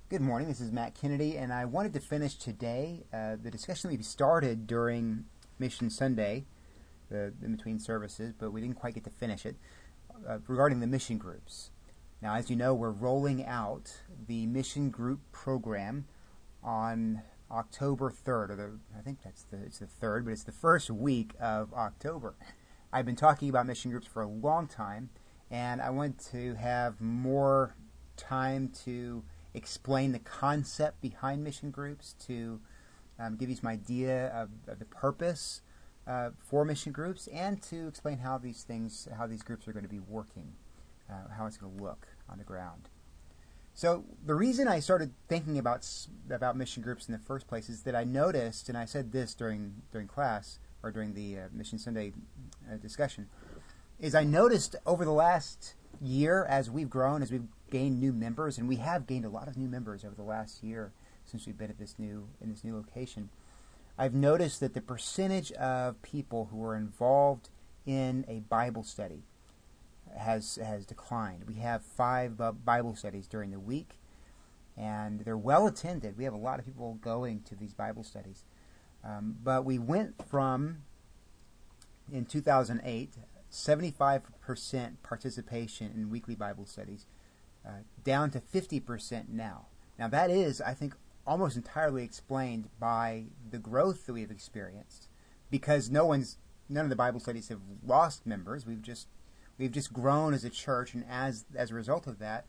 Good morning. This is Matt Kennedy, and I wanted to finish today the discussion that we started during Mission Sunday, in between services, but we didn't quite get to finish it, regarding the mission groups. Now, as you know, we're rolling out the mission group program on October 3rd, I think it's the 3rd, but it's the first week of October. I've been talking about mission groups for a long time, and I want to have more time to explain the concept behind mission groups, to give you some idea of the purpose for mission groups, and to explain how these groups are going to be working, how it's going to look on the ground. So the reason I started thinking about mission groups in the first place is that I noticed, and I said this during class or during the Mission Sunday discussion, is I noticed over the last year, as we've grown, as we've gained new members, and we have gained a lot of new members over the last year since we've been at this new location, I've noticed that the percentage of people who are involved in a Bible study has declined. We have 5 Bible studies during the week, and they're well attended. We have a lot of people going to these Bible studies. But we went from, in 2008, 75% participation in weekly Bible studies, down to 50% now. Now that is, I think, almost entirely explained by the growth that we've experienced, because none of the Bible studies have lost members. We've just grown as a church, and as a result of that,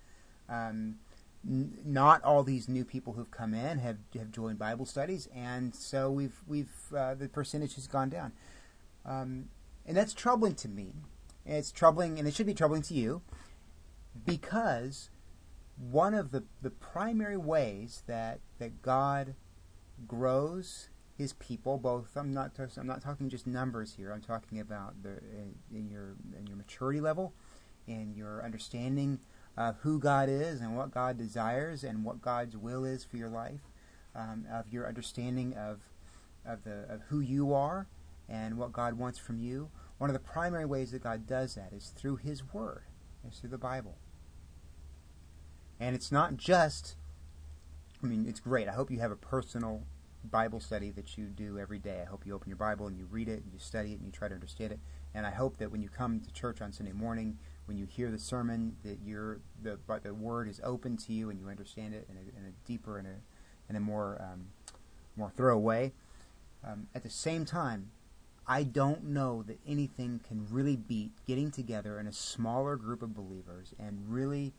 not all these new people who've come in have joined Bible studies, and so the percentage has gone down. And that's troubling to me. It's troubling, and it should be troubling to you, because one of the primary ways that God grows His people, both I'm not talking just numbers here. I'm talking about in your maturity level, in your understanding of who God is and what God desires and what God's will is for your life, of your understanding of who you are and what God wants from you. One of the primary ways that God does that is through His Word. It's through the Bible. And it's not just, it's great. I hope you have a personal Bible study that you do every day. I hope you open your Bible and you read it and you study it and you try to understand it. And I hope that when you come to church on Sunday morning, when you hear the sermon, that the Word is open to you and you understand it in a deeper and a more thorough way. At the same time, I don't know that anything can really beat getting together in a smaller group of believers and really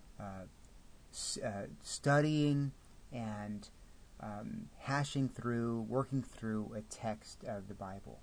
studying and hashing through, working through a text of the Bible.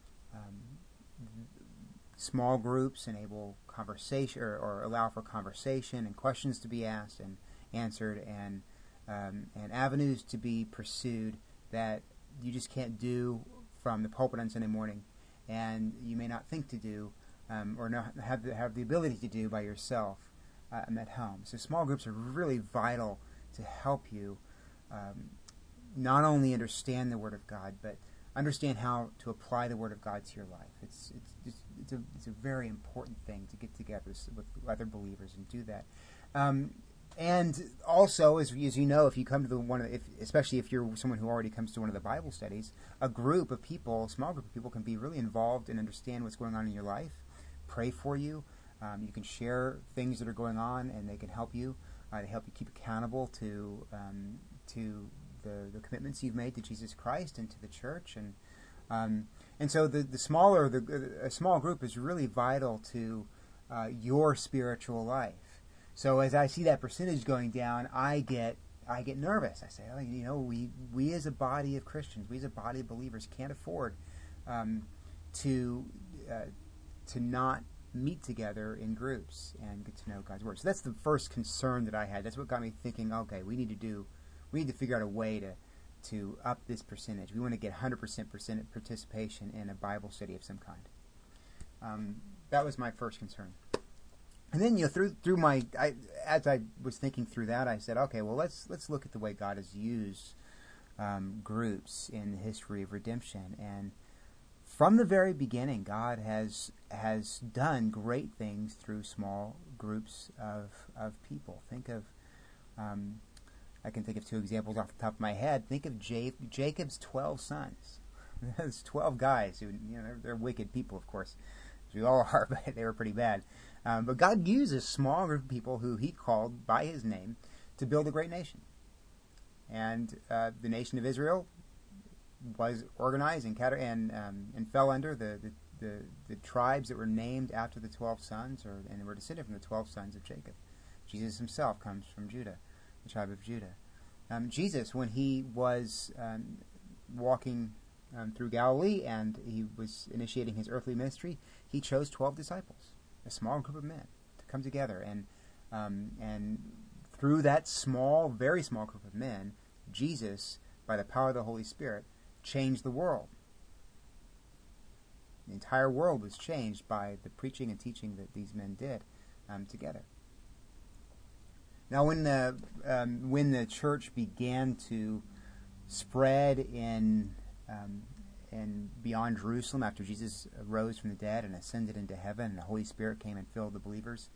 Small groups enable conversation or allow for conversation and questions to be asked and answered, and avenues to be pursued that you just can't do from the pulpit on Sunday morning, and you may not think to do or not have the ability to do by yourself at home. So small groups are really vital to help you not only understand the Word of God, but understand how to apply the Word of God to your life. It's a very important thing to get together with other believers and do that. And also, as you know, if you come to especially if you're someone who already comes to one of the Bible studies, a small group of people can be really involved and understand what's going on in your life, pray for you. You can share things that are going on, and they can help you. They help you keep accountable to the commitments you've made to Jesus Christ and to the church, and so a small group is really vital to your spiritual life. So as I see that percentage going down, I get nervous. I say, we as a body of Christians, we as a body of believers can't afford to not meet together in groups and get to know God's Word. So that's the first concern that I had. That's what got me thinking, okay, we need to figure out a way to up this percentage. We want to get 100% participation in a Bible study of some kind. That was my first concern. And then as I was thinking through that, I said, okay, well let's look at the way God has used groups in the history of redemption. And from the very beginning, God has done great things through small groups of people. Think of I can think of two examples off the top of my head. Think of Jacob's 12 sons. Those 12 guys who, they're wicked people, of course, as we all are, but they were pretty bad. But God used a small group of people who he called by his name to build a great nation. And the nation of Israel was organized and fell under the tribes that were named after the 12 sons, and were descended from the 12 sons of Jacob. Jesus himself comes from Judah, the tribe of Judah. Jesus, when he was walking through Galilee and he was initiating his earthly ministry, he chose 12 disciples, a small group of men, to come together. And through that very small group of men, Jesus, by the power of the Holy Spirit, changed the world. The entire world was changed by the preaching and teaching that these men did together. Now, when the church began to spread in beyond Jerusalem after Jesus rose from the dead and ascended into heaven, and the Holy Spirit came and filled the believers,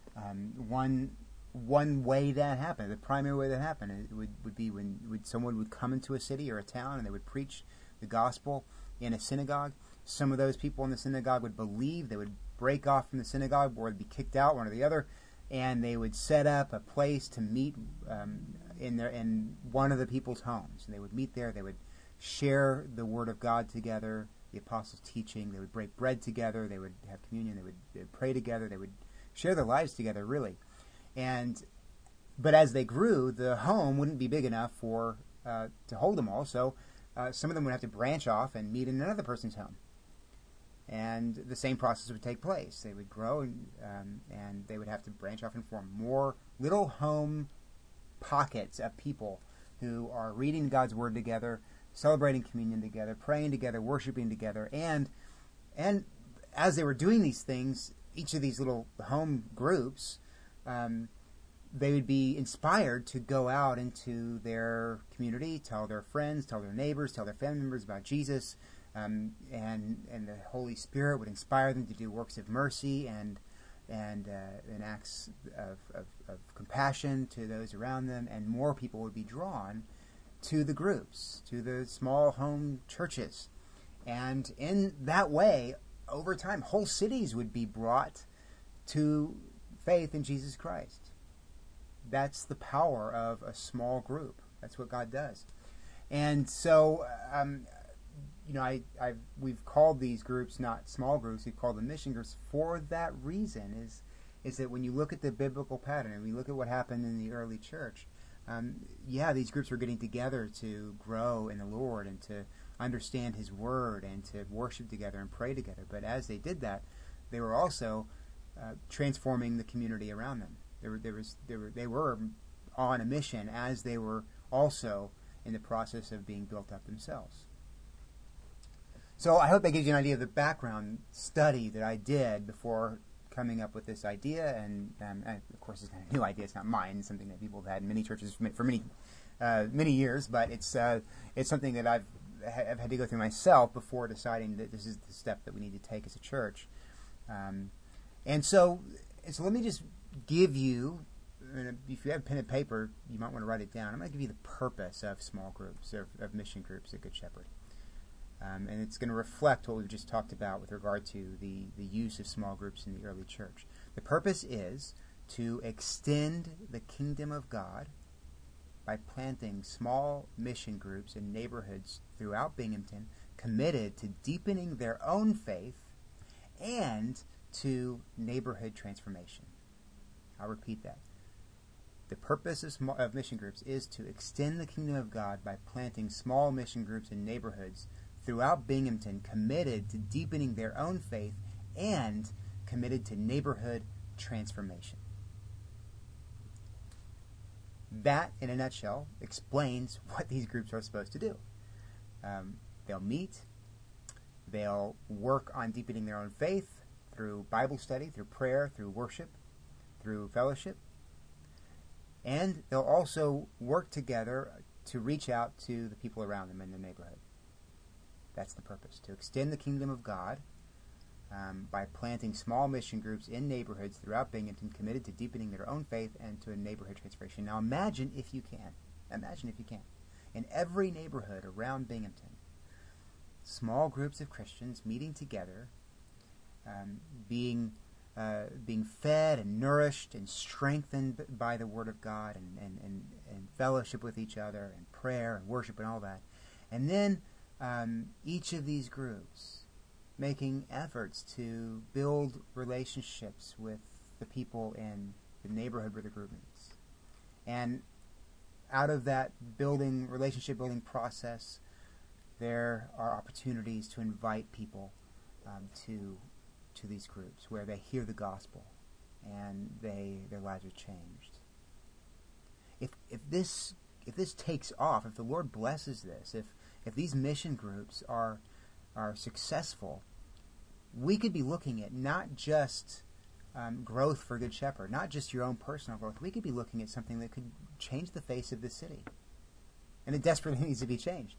one way that happened, the primary way that happened, would be when someone would come into a city or a town and they would preach the gospel in a synagogue. Some of those people in the synagogue would believe. They would break off from the synagogue or would be kicked out, one or the other, and they would set up a place to meet in one of the people's homes. And they would meet there. They would share the Word of God together, the apostles' teaching. They would break bread together. They would have communion. They would pray together. They would share their lives together, really. But as they grew, the home wouldn't be big enough to hold them all. So some of them would have to branch off and meet in another person's home. And the same process would take place. They would grow, and they would have to branch off and form more little home pockets of people who are reading God's Word together, celebrating communion together, praying together, worshiping together. And as they were doing these things, each of these little home groups, they would be inspired to go out into their community, tell their friends, tell their neighbors, tell their family members about Jesus, and the Holy Spirit would inspire them to do works of mercy and acts of compassion to those around them, and more people would be drawn to the groups, to the small home churches. And in that way, over time, whole cities would be brought to faith in Jesus Christ. That's the power of a small group. That's what God does. And so, we've called these groups not small groups, we've called them mission groups for that reason, is that when you look at the biblical pattern and we look at what happened in the early church, these groups were getting together to grow in the Lord and to understand His Word and to worship together and pray together. But as they did that, they were also transforming the community around them. They were on a mission as they were also in the process of being built up themselves. So I hope that gives you an idea of the background study that I did before coming up with this idea. And of course, it's not a new idea; it's not mine. It's something that people have had in many churches for many years. But it's something that I've had to go through myself before deciding that this is the step that we need to take as a church. And so let me just give you, if you have pen and paper, you might want to write it down. I'm going to give you the purpose of small groups, of mission groups at Good Shepherd. And it's going to reflect what we've just talked about with regard to the use of small groups in the early church. The purpose is to extend the kingdom of God by planting small mission groups in neighborhoods throughout Binghamton committed to deepening their own faith and to neighborhood transformation. I'll repeat that. The purpose of mission groups is to extend the kingdom of God by planting small mission groups in neighborhoods throughout Binghamton committed to deepening their own faith and committed to neighborhood transformation. That, in a nutshell, explains what these groups are supposed to do. They'll meet, they'll work on deepening their own faith through Bible study, through prayer, through worship, through fellowship, and they'll also work together to reach out to the people around them in their neighborhood. That's the purpose, to extend the kingdom of God by planting small mission groups in neighborhoods throughout Binghamton committed to deepening their own faith and to a neighborhood transformation. Now imagine, if you can, Imagine if you can. In every neighborhood around Binghamton, small groups of Christians meeting together, being fed and nourished and strengthened by the Word of God, and fellowship with each other, and prayer and worship and all that. And then each of these groups making efforts to build relationships with the people in the neighborhood where the group meets. And out of that relationship building process, there are opportunities to invite people to these groups where they hear the gospel and their lives are changed. If this takes off, if the Lord blesses this, if these mission groups are successful, we could be looking at not just growth for Good Shepherd, not just your own personal growth. We could be looking at something that could change the face of the city. And it desperately needs to be changed.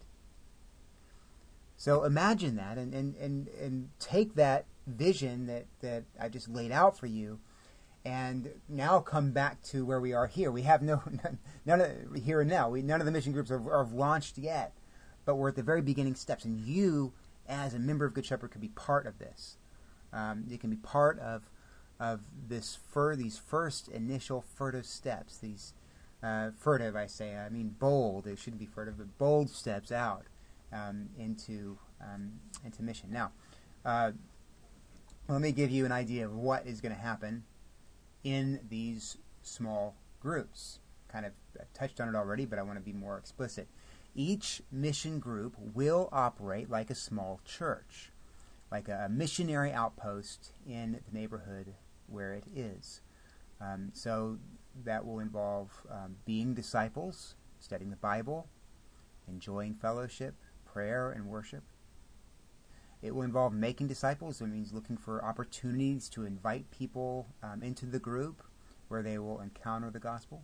So imagine that and take that vision that I just laid out for you, and now come back to where we are here. We have none of here and now. None of the mission groups are launched yet, but we're at the very beginning steps. And you, as a member of Good Shepherd, could be part of this. You can be part of these first initial furtive steps. These furtive, I mean bold. It shouldn't be furtive, but bold steps out into mission. Now, let me give you an idea of what is going to happen in these small groups. Kind of touched on it already, but I want to be more explicit. Each mission group will operate like a small church, like a missionary outpost in the neighborhood where it is. So that will involve being disciples, studying the Bible, enjoying fellowship, prayer, and worship. It will involve making disciples. It means looking for opportunities to invite people into the group where they will encounter the gospel.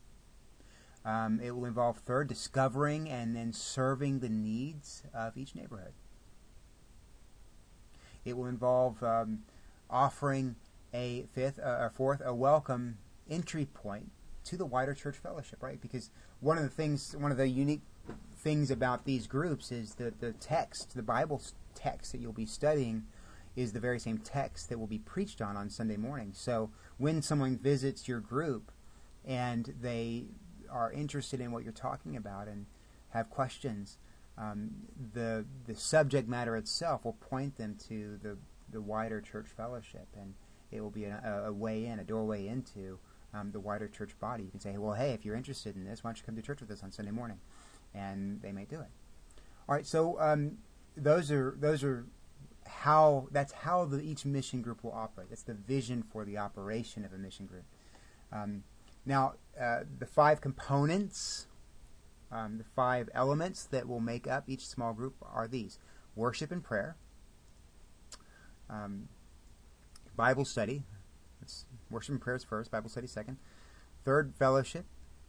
It will involve, third, discovering and then serving the needs of each neighborhood. It will involve offering fourth, a welcome entry point to the wider church fellowship, right? Because one of the unique things about these groups is that the Bible text that you'll be studying is the very same text that will be preached on Sunday morning. So when someone visits your group and they are interested in what you're talking about and have questions, the subject matter itself will point them to the wider church fellowship, and it will be a doorway into the wider church body. You can say, well, hey, if you're interested in this, why don't you come to church with us on Sunday morning? And they may do it. All right, so that's how each mission group will operate. That's the vision for the operation of a mission group. Now, the 5 components, the 5 elements that will make up each small group are these: worship and prayer, Bible study. Worship and prayer is first, Bible study second. Third, fellowship.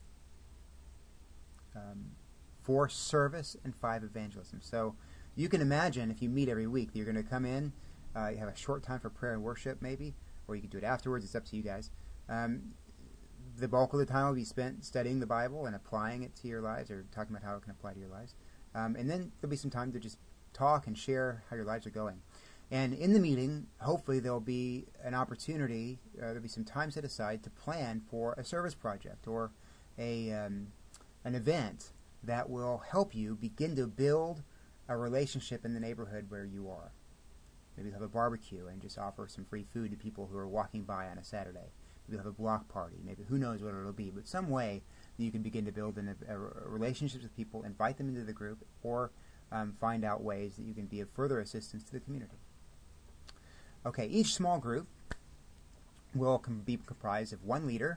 4, service, and 5, evangelism. So you can imagine if you meet every week, you're going to come in, you have a short time for prayer and worship maybe, or you can do it afterwards. It's up to you guys. The bulk of the time will be spent studying the Bible and applying it to your lives, or talking about how it can apply to your lives. And then there'll be some time to just talk and share how your lives are going. And in the meeting, hopefully there'll be an opportunity, there'll be some time set aside to plan for a service project or an event that will help you begin to build a relationship in the neighborhood where you are. Maybe you'll have a barbecue and just offer some free food to people who are walking by on a Saturday. Maybe you'll have a block party. Maybe who knows what it'll be, but some way that you can begin to build a relationships with people, invite them into the group, or find out ways that you can be of further assistance to the community. Okay, each small group will be comprised of one leader,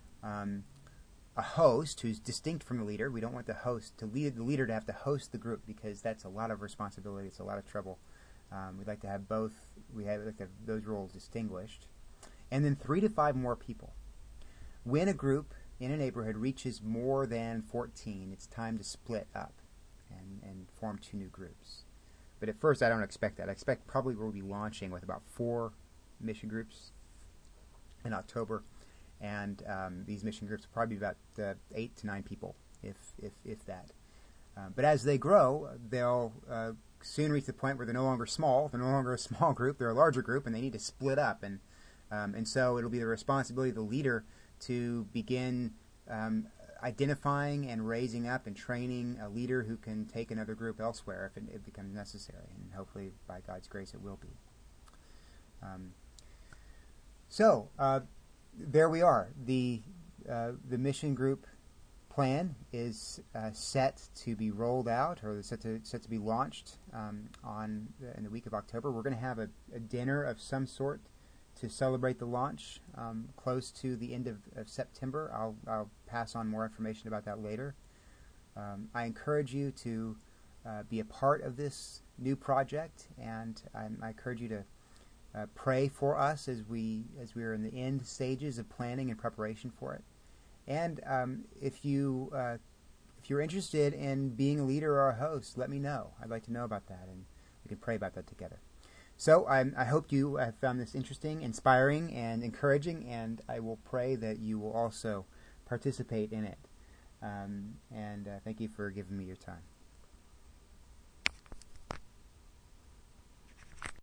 a host who's distinct from the leader. We don't want the leader to have to host the group, because that's a lot of responsibility. It's a lot of trouble. We'd like to have both. We'd like to have those roles distinguished. And then 3 to 5 more people. When a group in a neighborhood reaches more than 14, it's time to split up and form 2 new groups. But at first, I don't expect that. I expect probably we'll be launching with about 4 mission groups in October. And these mission groups will probably be about 8 to 9 people if that. But as they grow, they'll soon reach the point where they're no longer small. They're no longer a small group. They're a larger group, and they need to split up. And so it'll be the responsibility of the leader to begin identifying and raising up and training a leader who can take another group elsewhere if it becomes necessary. And hopefully, by God's grace, it will be. So there we are. The mission group plan is set to be rolled out, or set to be launched in the week of October. We're going to have a dinner of some sort to celebrate the launch close to the end of September. I'll pass on more information about that later. I encourage you to be a part of this new project, and I encourage you to pray for us as we are in the end stages of planning and preparation for it. And if you're interested in being a leader or a host, let me know. I'd like to know about that, and we can pray about that together. So I hope you have found this interesting, inspiring, and encouraging, and I will pray that you will also participate in it. And thank you for giving me your time.